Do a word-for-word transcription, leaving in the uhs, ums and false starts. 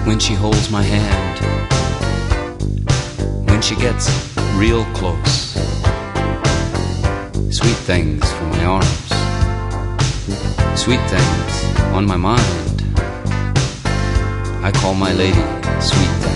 when she holds my hand, when she gets real close, sweet things from my arms, sweet things on my mind, I call my lady sweet things.